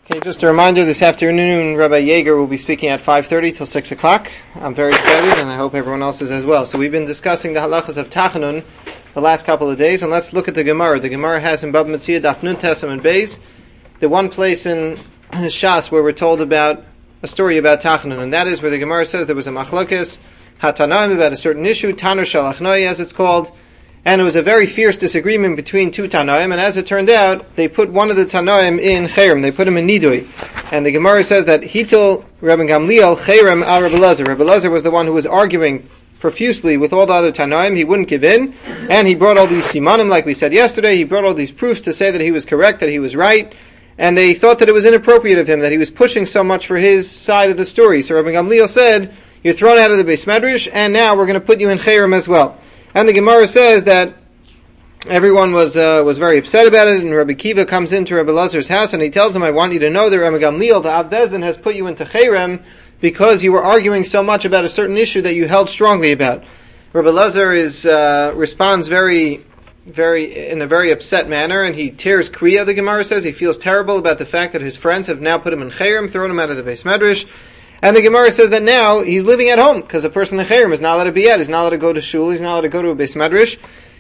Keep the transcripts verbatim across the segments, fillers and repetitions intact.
Okay, just a reminder, this afternoon Rabbi Yeager will be speaking at five thirty till six o'clock. I'm very excited, and I hope everyone else is as well. So we've been discussing the halachas of Tachanun the last couple of days, and let's look at the Gemara. The Gemara has in Bab Metzia, Daf Nun Tesam and Beis, the one place in Shas where we're told about a story about Tachanun, and that is where the Gemara says there was a machlokes hatanaim about a certain issue, Tanur Shalachnoi as it's called, and it was a very fierce disagreement between two Tanaim, and as it turned out, they put one of the Tanaim in Cherem, they put him in Nidui. And the Gemara says that Hitul Rabbi Gamliel Cherem al Rabbi Elazar. Rabbi Elazar was the one who was arguing profusely with all the other Tanaim. He wouldn't give in, and he brought all these simanim, like we said yesterday. He brought all these proofs to say that he was correct, that he was right, and they thought that it was inappropriate of him, that he was pushing so much for his side of the story. So Rabbi Gamliel said, you're thrown out of the Beis Medrash, and now we're going to put you in Cherem as well. And the Gemara says that everyone was uh, was very upset about it, and Rabbi Kiva comes into Rabbi Elazar's house, and he tells him, I want you to know that Rabbi Gamliel, the Av Bezdin, has put you into Cherem because you were arguing so much about a certain issue that you held strongly about. Rabbi Elazar is, uh, responds very, very in a very upset manner, and he tears Kriya, the Gemara says. He feels terrible about the fact that his friends have now put him in Cherem, thrown him out of the Beis Medrash. And the Gemara says that now he's living at home, because a person in Cherem is not allowed to be at, he's not allowed to go to shul, he's not allowed to go to a Beis Medrash.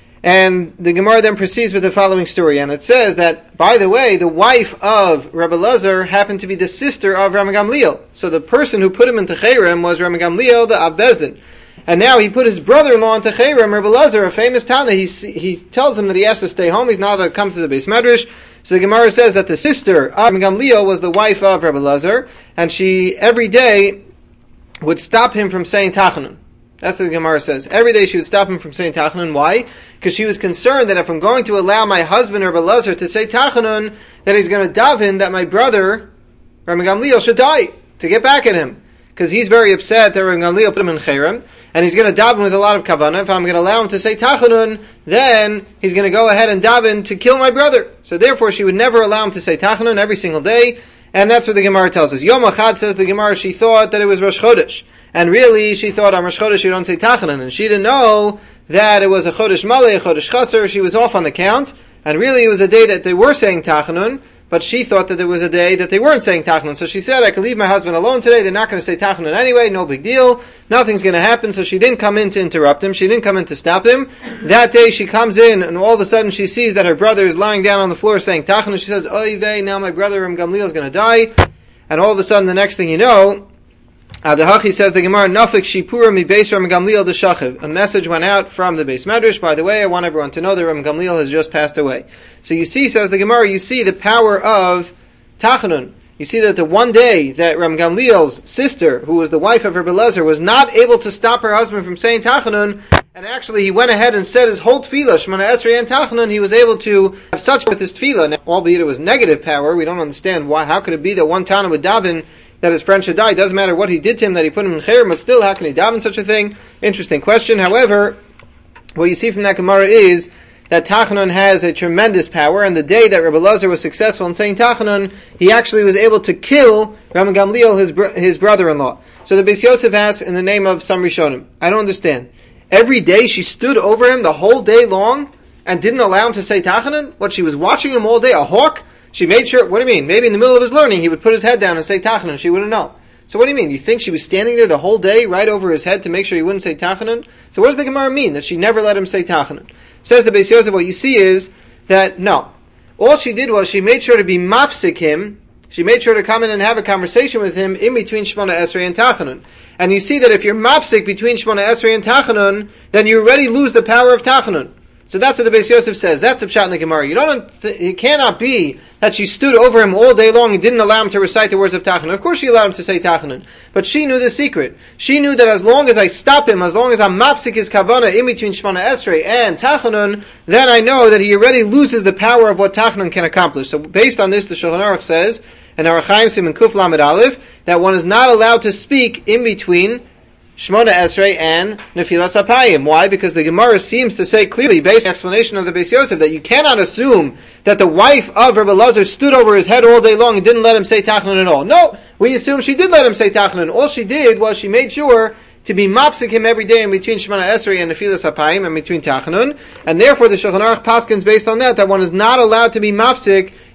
And the Gemara then proceeds with the following story, and it says that, by the way, the wife of Rabbi Elazar happened to be the sister of Rabbi Gamliel. So the person who put him into Cherem was Rabbi Gamliel, the Av Bezdin. And now he put his brother-in-law into Cherem, Rabbi Elazar, a famous Tana. He, he tells him that he has to stay home, he's not allowed to come to the Beis Medrash. So the Gemara says that the sister of Rabbi Gamliel was the wife of Rabbi Elazar, and she every day would stop him from saying Tachanun. That's what the Gemara says. Every day she would stop him from saying Tachanun. Why? Because she was concerned that if I'm going to allow my husband, Rabbi Elazar, to say Tachanun, that he's going to daven that my brother, Rabbi Gamliel, should die, to get back at him. Because he's very upset that Rabbi Gamliel put him in Cherem, and he's going to daven with a lot of kavanah. If I'm going to allow him to say Tachanun, then he's going to go ahead and daven to kill my brother. So therefore she would never allow him to say Tachanun every single day, and that's what the Gemara tells us. Yom Achad, says the Gemara, she thought that it was Rosh Chodesh. And really, she thought on Rosh Chodesh you don't say Tachanun, and she didn't know that it was a Chodesh Maleh, a Chodesh Chaser. She was off on the count, and really it was a day that they were saying Tachanun, but she thought that it was a day that they weren't saying Tachanun. So she said, I can leave my husband alone today, they're not going to say Tachanun anyway, no big deal, nothing's going to happen. So she didn't come in to interrupt him, she didn't come in to stop him. That day she comes in, and all of a sudden she sees that her brother is lying down on the floor saying Tachanun. She says, Oy vey, now my brother Rabbi Gamliel is going to die. And all of a sudden, the next thing you know, Adahachi says the Gemara, Nafik Shipura mi Beis Rabbi Gamliel d'Shachiv. A message went out from the Beis Medrash. By the way, I want everyone to know that Rabbi Gamliel has just passed away. So you see, says the Gemara, you see the power of Tachanun. You see that the one day that Rabbi Gamliel's sister, who was the wife of Rabbi Elazar, was not able to stop her husband from saying Tachanun, and actually he went ahead and said his whole tefillah, Shemona Esrei and Tachanun, he was able to have such with his tefillah. Now, albeit it was negative power, we don't understand why. How could it be that one Tana would daven that his friend should die? It doesn't matter what he did to him, that he put him in Cherem, but still, how can he daven such a thing? Interesting question. However, what you see from that Gemara is that Tachanun has a tremendous power, and the day that Rabbi Elazar was successful in saying Tachanun, he actually was able to kill Rabbi Gamliel, his br- his brother-in-law. So the Beis Yosef asks in the name of some Rishonim, I don't understand. Every day she stood over him the whole day long and didn't allow him to say Tachanun? What, she was watching him all day, a hawk? She made sure, what do you mean? Maybe in the middle of his learning he would put his head down and say Tachanun, she wouldn't know. So what do you mean? You think she was standing there the whole day right over his head to make sure he wouldn't say Tachanun? So what does the Gemara mean, that she never let him say Tachanun? Says the Beis Yosef, what you see is that, no. All she did was she made sure to be mafsik him, she made sure to come in and have a conversation with him in between Shemona Esrei and Tachanun. And you see that if you're mafsik between Shemona Esrei and Tachanun, then you already lose the power of Tachanun. So that's what the Beis Yosef says. That's the pshat in the Gemara. You don't, th- it cannot be that she stood over him all day long and didn't allow him to recite the words of Tachanun. Of course she allowed him to say Tachanun. But she knew the secret. She knew that as long as I stop him, as long as I'm mafsik his kavanah in between Shemona Esrei and Tachanun, then I know that he already loses the power of what Tachanun can accomplish. So based on this, the Shulchan Aruch says, and Orach Chaim Siman Kuf Lamed Aleph, that one is not allowed to speak in between Shemona Esrei and Nefilas Apayim. Why? Because the Gemara seems to say clearly, based on the explanation of the Beis Yosef, that you cannot assume that the wife of Rabbi Elazar stood over his head all day long and didn't let him say Tachanun at all. No, we assume she did let him say Tachanun. All she did was she made sure to be mafsik him every day in between Shemona Esrei and Nefilas Apayim, and between Tachanun, and therefore the Shulchan Aruch paskins based on that, that one is not allowed to be mafsik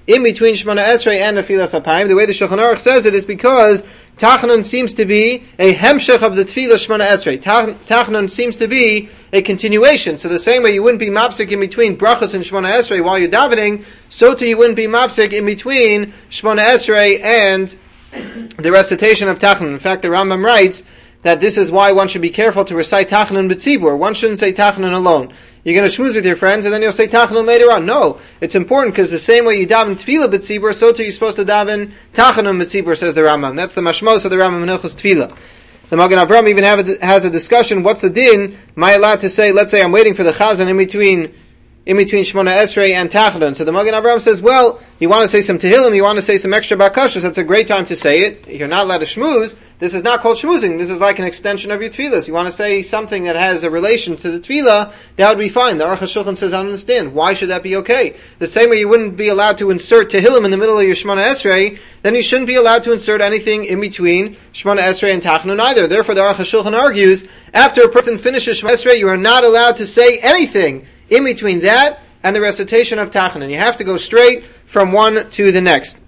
in between Shemona Esrei and Nefilas Apayim. The way the Shulchan Aruch says it is because Tachanun seems to be a hemshech of the Tefillah Shemona Esrei. Tachanun seems to be a continuation. So the same way you wouldn't be mapsik in between brachas and Shemona Esrei while you're davening, so too you wouldn't be mapsik in between Shemona Esrei and the recitation of Tachanun. In fact, the Rambam writes that this is why one should be careful to recite Tachanun b'tzibur. One shouldn't say Tachanun alone. You're going to schmooze with your friends and then you'll say Tachanun later on. No, it's important because the same way you daven Tefillah b'tzibur, so too you're supposed to daven Tachanun b'tzibur, says the Rambam. That's the mashmos of the Rambam in Hilchos Tefillah. The Magen Avraham even have a, has a discussion, what's the din? Am I allowed to say, let's say I'm waiting for the Chazan in between in between Shemona Esrei and Tachanun. So the Magen Avraham says, well, you want to say some Tehillim, you want to say some extra Bakashas, that's a great time to say it. You're not allowed to schmooze. This is not called schmoozing. This is like an extension of your tefillas. You want to say something that has a relation to the tefillah, that would be fine. The Aruch HaShulchan says, I don't understand. Why should that be okay? The same way you wouldn't be allowed to insert Tehillim in the middle of your Shemona Esrei, then you shouldn't be allowed to insert anything in between Shemona Esrei and Tachanun either. Therefore, the Aruch HaShulchan argues, after a person finishes Shemona Esrei, you are not allowed to say anything in between that and the recitation of Tachanun. You have to go straight from one to the next.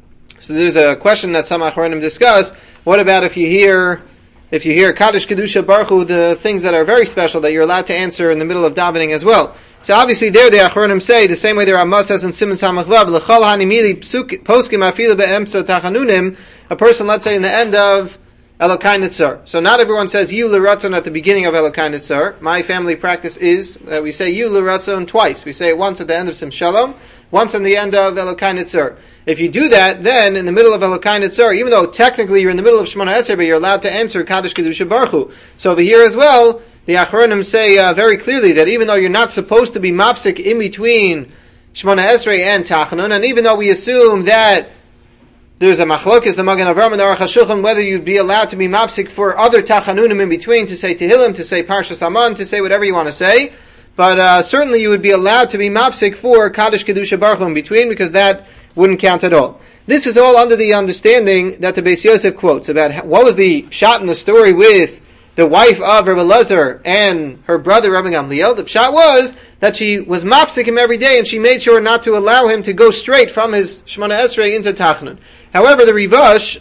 So there's a question that some Achronim discuss. What about if you hear, if you hear Kaddish Kedusha Baruch Hu, the things that are very special that you're allowed to answer in the middle of davening as well? So obviously there the Achronim say, the same way the Ramah says in Siman Samach Vav, L'chol hanimili poskim afilu be'emtza tachanunim, a person, let's say, in the end of Elokai Nitzar. So not everyone says Yu L'Ratzon at the beginning of Elokai Nitzar. My family practice is that we say Yu L'Ratzon twice. We say it once at the end of Sim Shalom, once at the end of Elokai Nitzar. If you do that, then in the middle of Elokai Nitzar, even though technically you're in the middle of Shemona Esrei, but you're allowed to answer Kaddish Kedusha Baruch Hu. So over here as well, the Achronim say uh, very clearly that even though you're not supposed to be mapsik in between Shemona Esrei and Tachanun, and even though we assume that there's a machlokes, the Magen Avraham and the Aruch HaShulchan, whether you'd be allowed to be mapsik for other Tachanunim in between, to say Tehillim, to say Parshas Aman, to say whatever you want to say, but uh, certainly you would be allowed to be mapsik for Kaddish Kedusha Baruch Hu in between, because that wouldn't count at all. This is all under the understanding that the Beis Yosef quotes about how, what was the shot in the story with the wife of Rabbi Elazar and her brother Rabbi Gamliel. The shot was that she was mapsik him every day and she made sure not to allow him to go straight from his Shemona Esrei into Tachanun. However, the Rivash,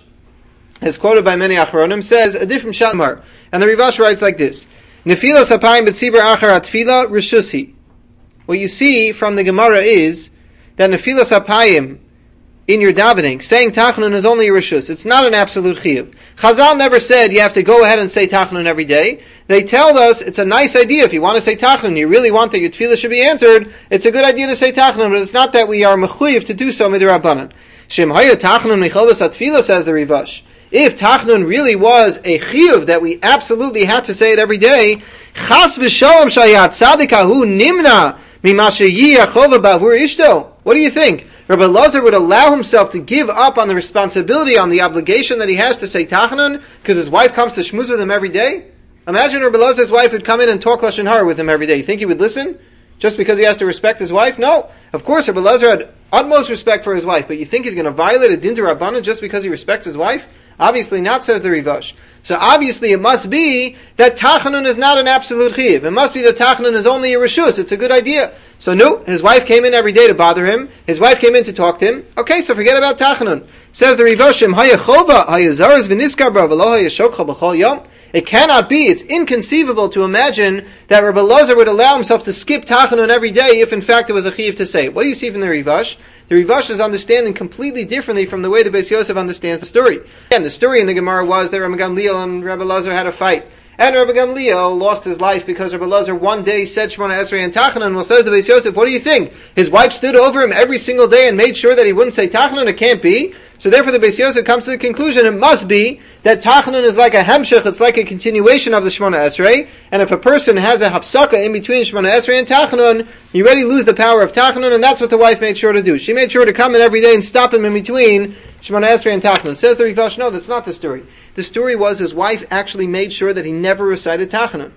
as quoted by many Achronim, says a different shot. And the Rivash writes like this: Nefilas Apayim b'tzibur achar atfila rishusi. What you see from the Gemara is that Nefilas Apayim in your davening, saying Tachanun is only a rishus. It's not an absolute chiyuv. Chazal never said you have to go ahead and say Tachanun every day. They tell us it's a nice idea. If you want to say Tachanun, you really want that your tefillah should be answered, it's a good idea to say Tachanun, but it's not that we are mechuyev to do so midrabanan. Shem haya Tachanun michovas atfila, says the Rivash. If Tachanun really was a chiyuv that we absolutely had to say it every day, chas v'shalom shayat tzadikahu nimna mimashe yiyachova bavur ishto. What do you think? Rabbi Elazar would allow himself to give up on the responsibility, on the obligation that he has to say Tachanun, because his wife comes to shmuz with him every day? Imagine Rabbi Elazar's wife would come in and talk Lashon Hara with him every day. You think he would listen? Just because he has to respect his wife? No. Of course, Rabbi Elazar had utmost respect for his wife, but you think he's going to violate a din d'Rabbanan just because he respects his wife? Obviously not, says the Rivash. So obviously it must be that Tachanun is not an absolute chiv. It must be that Tachanun is only a reshus. It's a good idea. So no, his wife came in every day to bother him. His wife came in to talk to him. Okay, so forget about Tachanun. Says the Rivashim, Haya chova, haya zaras v'niskar bra, v'lo haya shokcha b'chol yom. It cannot be, it's inconceivable to imagine that Rabbi Elazar would allow himself to skip Tachanun every day if in fact it was a chiv to say. What do you see from the Rivash? The Rivash is understanding completely differently from the way the Beis Yosef understands the story. Again, the story in the Gemara was that Rabbi Gamliel and Rabbi Elazar had a fight. And Rabbi Gamliel lost his life because Rabbi Elazar one day said Shemona Esrei and Tachanun. Well, says the Beis Yosef, what do you think? His wife stood over him every single day and made sure that he wouldn't say Tachanun? It can't be. So therefore the Beis Yosef comes to the conclusion it must be that Tachanun is like a hemshech, it's like a continuation of the Shemona Esrei. And if a person has a hafsaka in between Shemona Esrei and Tachanun, you already lose the power of Tachanun, and that's what the wife made sure to do. She made sure to come in every day and stop him in between Shemona Esrei and Tachanun. Says the Rivash, no, that's not the story. The story was his wife actually made sure that he never recited Tachanun.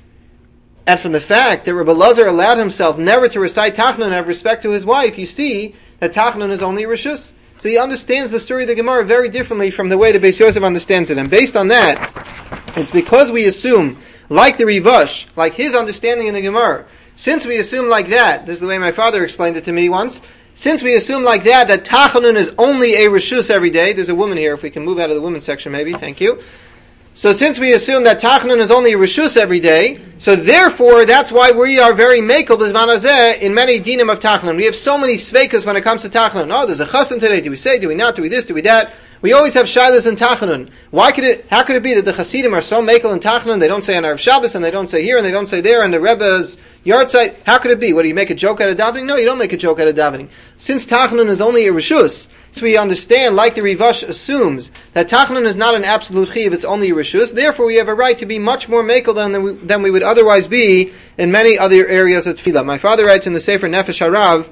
And from the fact that Rabbi Elazar allowed himself never to recite Tachanun out of respect to his wife, you see that Tachanun is only a reshus. So he understands the story of the Gemara very differently from the way the Beis Yosef understands it. And based on that, it's because we assume, like the Rivash, like his understanding in the Gemara, since we assume like that, this is the way my father explained it to me once, since we assume like that, that Tachanun is only a Rishus every day, there's a woman here, if we can move out of the women's section maybe, thank you. So since we assume that Tachanun is only a Rishus every day, so therefore that's why we are very mekel b'zman hazeh in many dinim of Tachanun. We have so many sveikas when it comes to Tachanun. Oh, there's a chassan today, do we say, do we not, do we this, do we that? We always have shilas in Tachanun. Why could it, how could it be that the Hasidim are so mekel in Tachanun, they don't say on Erev Shabbos, and they don't say here, and they don't say there, and the Rebbe's yard site? How could it be? What, do you make a joke out of davening? No, you don't make a joke out of davening. Since Tachanun is only a Rishus, so we understand, like the Rivash assumes, that Tachanun is not an absolute chiv, it's only a Rishus. Therefore, we have a right to be much more mekel than we, than we would otherwise be in many other areas of Tefillah. My father writes in the Sefer Nefesh Harav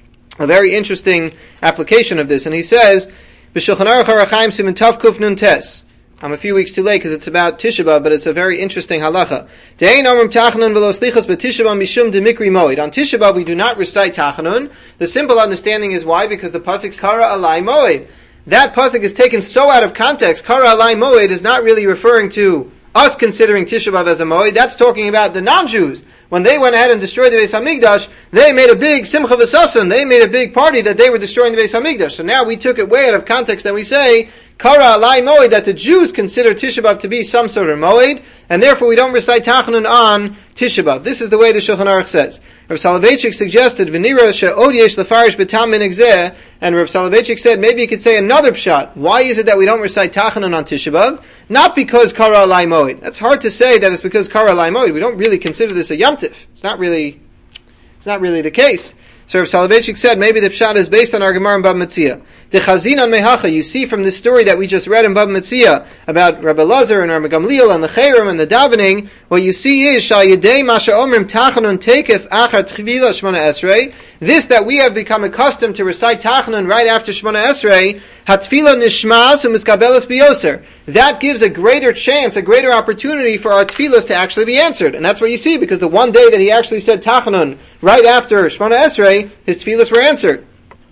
a very interesting application of this, and he says, B'Shulchan Aruch HaRachaim Siman Tav Kuf Nun Tes. I'm a few weeks too late because it's about Tisha B'Av, but it's a very interesting halacha. De'ein omrim Tachanun v'lo slichos b'Tisha B'Av mishum demikri moed. On Tisha B'Av we do not recite Tachanun. The simple understanding is why? Because the pasuk's Kara Alai Moed. That pasuk is taken so out of context. Kara Alai Moed is not really referring to us considering Tisha B'Av as a Moed. That's talking about the non-Jews. When they went ahead and destroyed the Beis Hamikdash, they made a big Simcha V'Sasan. They made a big party that they were destroying the Beis Hamikdash. So now we took it way out of context and we say, Kara Alai Moed, that the Jews consider Tisha B'Av to be some sort of Moed, and therefore we don't recite Tachanun on Tisha B'Av. This is the way the Shulchan Aruch says. Rav Soloveitchik suggested, V'nira she'od yesh lefarish b'tam min egzeh, and Rav Soloveitchik said, maybe you could say another pshat. Why is it that we don't recite Tachanun on Tisha B'Av? Not because Kara Alai Moed. That's hard to say that it's because Kara Alai Moed. We don't really consider this a Yom Tif. It's not really, it's not really the case. So Rav Soloveitchik said, maybe the pshat is based on our Gemara in Bava Metzia. The Chazinan Mehacha, you see from this story that we just read in Bava Metzia about Rabbi Lazar and Rabbi Gamliel and the Chayrim and the davening, what you see is, Shal Yedei Masha Omrim Tachanun Tekef Achar Tchivila Shmona Esrei, this that we have become accustomed to recite Tachanun right after Shmona Esrei, Hatfila Nishmas Umiskabelas Biyoser. That gives a greater chance, a greater opportunity for our tefillas to actually be answered. And that's what you see, because the one day that he actually said Tachanun right after Shmona Esrei, his tefillas were answered.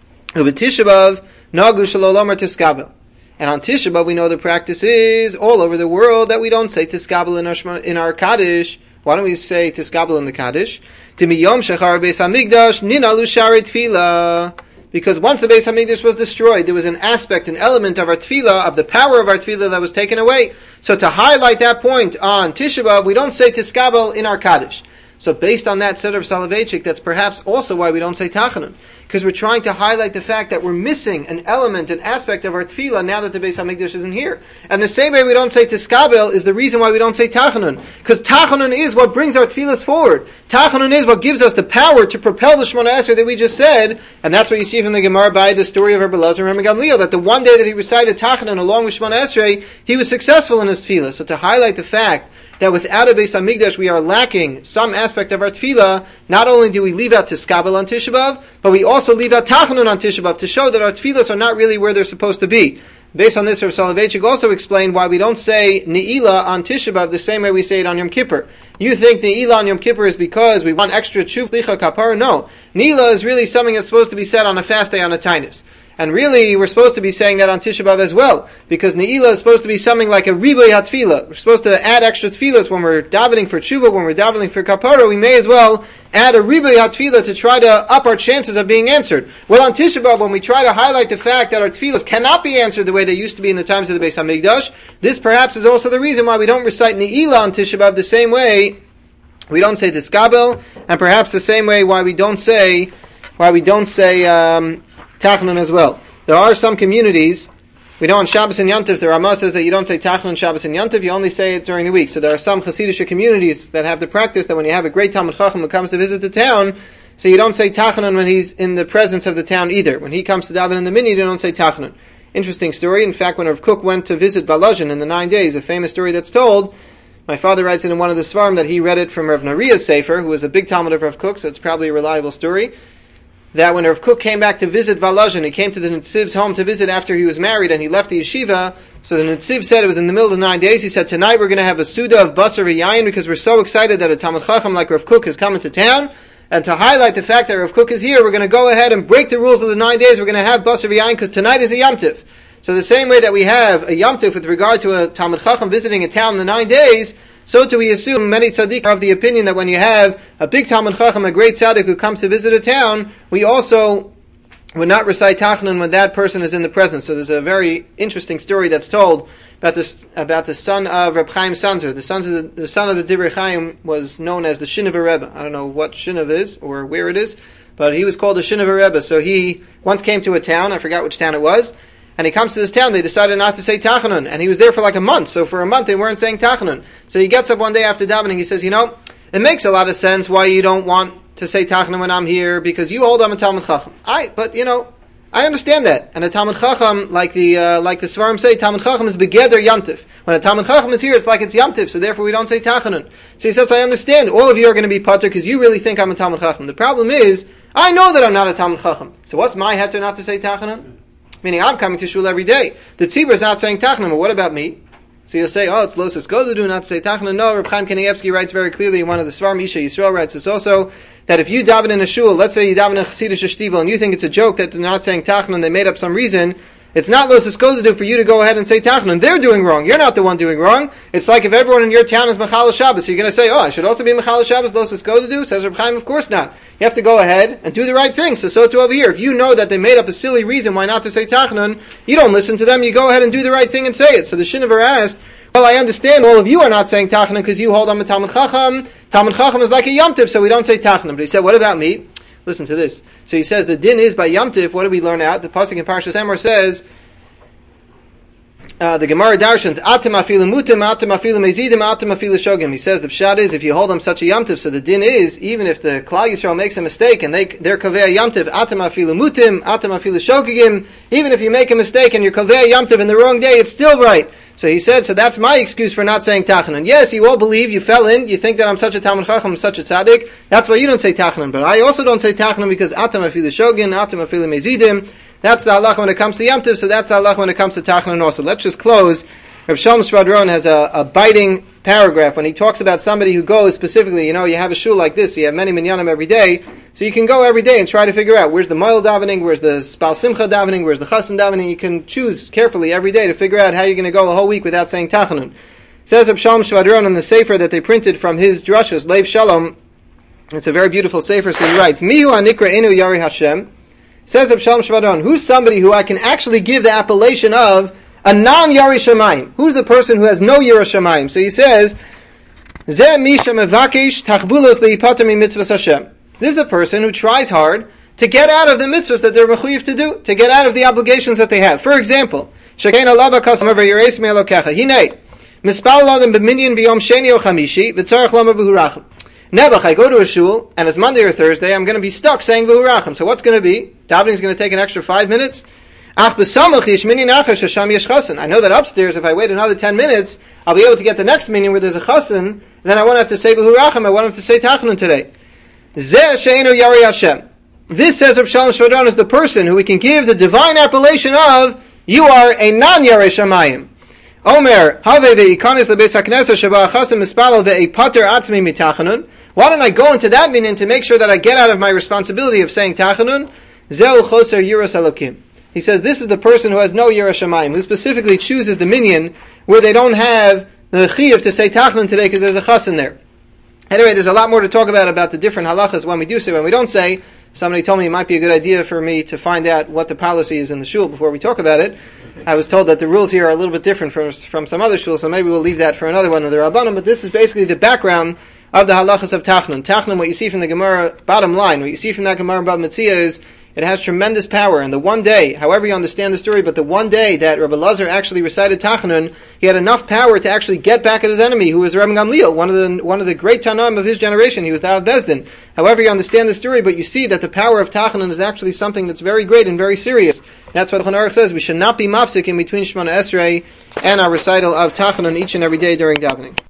Tisha B'Av, Nagu Shalolomar Tiskabel. And on Tisha B'Av we know the practice is all over the world that we don't say Tiskabel in our, in our Kaddish. Why don't we say Tiskabel in the Kaddish? Timiyom Shechar Beis HaMikdash Ninalu Shari Tefillah. Because once the Beis HaMikdash was destroyed, there was an aspect, an element of our tefillah, of the power of our tefillah that was taken away. So to highlight that point on Tisha B'Av, we don't say Tiskabel in our Kaddish. So based on that set of Soloveitchik, that's perhaps also why we don't say Tachanun. Because we're trying to highlight the fact that we're missing an element, an aspect of our tefillah now that the Beis HaMikdash isn't here. And the same way we don't say Tiskabel is the reason why we don't say Tachanun. Because Tachanun is what brings our tefillahs forward. Tachanun is what gives us the power to propel the Shemona Esrei that we just said. And that's what you see from the Gemara by the story of Rabbi Lazar and Rabbi Gamliel, that the one day that he recited Tachanun along with Shemona Esrei, he was successful in his tefillah. So to highlight the fact that without a Beis HaMikdash we are lacking some aspect of our tefillah, not only do we leave out Tiskabel on Tisha B'Av, but we also leave out Tachanun on Tisha B'Av to show that our tefillahs are not really where they're supposed to be. Based on this, Rav Soloveitchik also explained why we don't say Ne'ilah on Tisha B'Av the same way we say it on Yom Kippur. You think Ne'ilah on Yom Kippur is because we want extra Tshuv Licha Kapara? No. Ne'ilah is really something that's supposed to be said on a fast day on a Tainus. And really, we're supposed to be saying that on Tisha B'Av as well, because Ne'ilah is supposed to be something like a Riboy HaTfilah. We're supposed to add extra tefillahs when we're davening for Tshuva, when we're davening for Kapara. We may as well add a Riboy HaTfilah to try to up our chances of being answered. Well, on Tisha B'Av, when we try to highlight the fact that our tefillahs cannot be answered the way they used to be in the times of the Beis HaMikdash, this perhaps is also the reason why we don't recite Ne'ilah on Tisha B'Av the same way we don't say Tiskabel, and perhaps the same way why we don't say why we don't say um, Tachanun as well. There are some communities, we know on Shabbos and Yom Tov, the Ramah says that you don't say Tachanun Shabbos and Yom Tov, you only say it during the week. So there are some Hasidic communities that have the practice that when you have a great Talmud Chacham who comes to visit the town, so you don't say Tachanun when he's in the presence of the town either. When he comes to daven in the minyan, you don't say Tachanun. Interesting story. In fact, when Rav Kook went to visit Balazhin in the nine days, a famous story that's told, my father writes it in one of the Svarim that he read it from Rav Nariya's Sefer, who was a big Talmud of Rav Kook, so it's probably a reliable story, that when Rav Kook came back to visit Valazhin, he came to the Nitziv's home to visit after he was married, and he left the yeshiva. So the Nitziv said it was in the middle of the nine days. He said, tonight we're going to have a Suda of Basar v'Yayin because we're so excited that a Talmud Chacham like Rav Kook has come into town. And to highlight the fact that Rav Kook is here, we're going to go ahead and break the rules of the nine days. We're going to have Basar v'Yayin because tonight is a Yom Tiv. So the same way that we have a Yom Tiv with regard to a Talmud Chacham visiting a town in the nine days, so too we assume many tzaddik are of the opinion that when you have a big Talmud Chacham, a great tzaddik who comes to visit a town, we also would not recite Tachanun when that person is in the presence. So there's a very interesting story that's told about this, about the son of Reb Chaim Sanzer. The, sons of the, the son of the Divrei Chaim was known as the Shinover Rebbe. I don't know what Shinover is or where it is, but he was called the Shinover Rebbe. So he once came to a town, I forgot which town it was, and he comes to this town, they decided not to say Tachanun, and he was there for like a month, so for a month they weren't saying Tachanun. So he gets up one day after davening, he says, you know, it makes a lot of sense why you don't want to say Tachanun when I'm here, because you hold I'm a Talmud Chacham. I, but you know, I understand that. And a Talmud Chacham, like the uh, like the Svarim say, Talmud Chacham is begeder Yamtiv. When a Talmud Chacham is here, it's like it's Yamtiv, so therefore we don't say Tachanun. So he says, I understand, all of you are going to be Pater because you really think I'm a Talmud Chacham. The problem is, I know that I'm not a Talmud Chacham. So what's my heter not to say Tachanun? Meaning I'm coming to shul every day. The tzibur is not saying Tachanun, but what about me? So you'll say, oh, it's Los Eskodadu not to say Tachanun. No, Reb Chaim Kanievsky writes very clearly in one of the Svarim, Isha Yisrael writes this also, that if you daven in a shul, let's say you daven in a Chassidish shtibel, and you think it's a joke that they're not saying Tachanun, they made up some reason, it's not Los Eskodadu for you to go ahead and say Tachanun. They're doing wrong. You're not the one doing wrong. It's like if everyone in your town is Mechal Shabbos, so you're going to say, oh, I should also be Mechal Shabbos, Los Eskodadu? Says Reb Chaim, of course not. You have to go ahead and do the right thing. So, so too over here. If you know that they made up a silly reason why not to say Tachanun, you don't listen to them, you go ahead and do the right thing and say it. So the Shinover asked, well, I understand all of you are not saying Tachanun because you hold on to Talmud Chacham. Talmud Chacham is like a Yom Tiv, so we don't say Tachanun. But he said, what about me? Listen to this. So he says, the din is by Yom Tiv, what do we learn out? The pasuk in Parshas Emor says, Uh, the Gemara Darshans, Atem afilu mutim, Atem afilu mezidim, Atem afilu shogim. He says the pshat is if you hold them such a yamtiv, so the din is even if the Klal Yisrael makes a mistake and they they're kovei yamtiv, Atem afilu mutim, Atem afilu shogim. Even if you make a mistake and you're kovei yamtiv in the wrong day, it's still right. So he said, so that's my excuse for not saying Tachanun. Yes, you all believe you fell in, you think that I'm such a Talmud Chacham, I'm such a tzaddik. That's why you don't say Tachanun. But I also don't say Tachanun because Atem afilu shogim, Atem afilu mezidim. That's the halach when it comes to Yom Tov, so that's the halach when it comes to Tachanun also. Let's just close. Reb Shalom Shvadron has a, a biting paragraph when he talks about somebody who goes specifically, you know, you have a shul like this, you have many minyanim every day, so you can go every day and try to figure out where's the Moel davening, where's the Spal Simcha davening, where's the Chassan davening. You can choose carefully every day to figure out how you're going to go a whole week without saying Tachanun. Says Reb Shalom Shvadron in the sefer that they printed from his drushes, Leiv Shalom, it's a very beautiful sefer, so he writes, Mihu anikra enu yari Hashem. Says Reb Shalom Shvadron, who's somebody who I can actually give the appellation of a non-Yari Shamayim? Who's the person who has no Yira Shamayim? So he says, Zeh misha mevakesh tachbulos leipater mitzvahs Hashem. This is a person who tries hard to get out of the mitzvahs that they're mechuyev to do, to get out of the obligations that they have. For example, Shekein alava kasam over yireis me'elokecha. Hinei, mispal l'adam b'minyan b'yom sheni o chamishi v'tzarech lama v'hurachim. Nebuch, I go to a shul, and it's Monday or Thursday, I'm going to be stuck saying V'hurachim. So what's going to be? Davening is going to take an extra five minutes. I know that upstairs, if I wait another ten minutes, I'll be able to get the next meeting where there's a chassan, then I won't have to say V'hurachim, I won't have to say Tachanun today. Zeh she'enu yari Hashem. This, says Reb Shalom Shvadron, is the person who we can give the divine appellation of, you are a non-Yarei Shamayim. Omer, have ve'ikanis lebeis haknesa sheba achasim mispalel ve'epater atzmi mitachanun. Why don't I go into that meaning to make sure that I get out of my responsibility of saying Tachanun? Zeu choser yiras elokim. He says this is the person who has no yiras shamayim, who specifically chooses the minyan where they don't have the chiyuv to say Tachanun today because there's a chassan there. Anyway, there's a lot more to talk about about the different halachas when we do say, when we don't say. Somebody told me it might be a good idea for me to find out what the policy is in the shul before we talk about it. I was told that the rules here are a little bit different from from some other shuls, so maybe we'll leave that for another one of the Rabbanim, but this is basically the background of the halachas of Tachanun. Tachanun, what you see from the Gemara, bottom line, what you see from that Gemara Bava Metzia is it has tremendous power, and the one day, however you understand the story, but the one day that Rabbi Lazar actually recited Tachanun, he had enough power to actually get back at his enemy, who was Rabbi Gamliel, one of the one of the great Tanaim of his generation. He was the Av Bezdin. However you understand the story, but you see that the power of Tachanun is actually something that's very great and very serious. That's why the Shulchan Aruch says we should not be mafsik in between Shemona Esrei and our recital of Tachanun each and every day during davening.